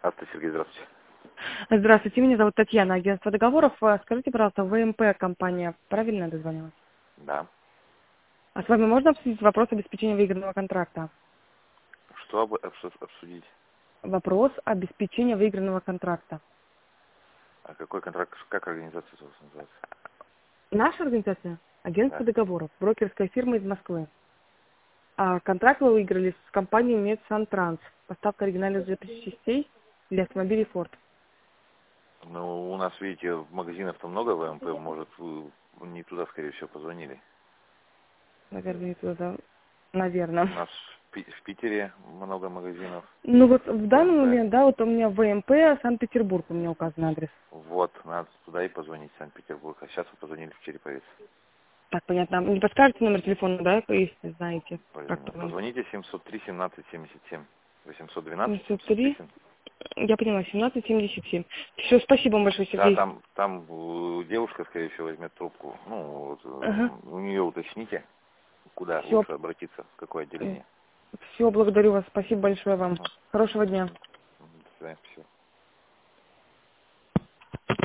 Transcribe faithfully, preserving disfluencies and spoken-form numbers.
Авто Сергей, здравствуйте. Здравствуйте, меня зовут Татьяна, агентство договоров. А Скажите, пожалуйста, ВМП компания, правильно я дозвонилась? Да. А с вами можно обсудить вопрос обеспечения выигранного контракта? Что об- обсу- обсудить? Вопрос обеспечения выигранного контракта. А какой контракт, как организация у вас называется? Наша организация — агентство Да. договоров, брокерская фирма из Москвы. А контракт вы выиграли с компанией Медсантранс. Поставка оригинальных запчастей для автомобилей Ford. Ну, у нас, видите, в магазинах-то много ВМП, может, вы не туда, скорее всего, позвонили. Наверное, это, да. У Наверное. нас в, Пи- в Питере много магазинов Ну вот в данный ВМП. момент, да, вот у меня ВМП, Санкт-Петербург, у меня указан адрес. Вот, надо туда и позвонить, в Санкт-Петербург. А сейчас вы позвонили в Череповец. Так, понятно. Не подскажете номер телефона, да, если знаете, как Блин, позвонить? Позвоните семьсот три семнадцать семьдесят семь. восемьсот двенадцать семьдесят семьсот три. три, я поняла, семнадцать семьдесят семь. Все, спасибо вам большое, Да, Сергей. там, там э, девушка, скорее всего, возьмет трубку. Ну, вот, Ага. э, у нее уточните, куда Все, лучше обратиться, в какое отделение. все, благодарю вас. Спасибо большое вам. Мгм. Хорошего дня. Мгм. До свидания. Спасибо.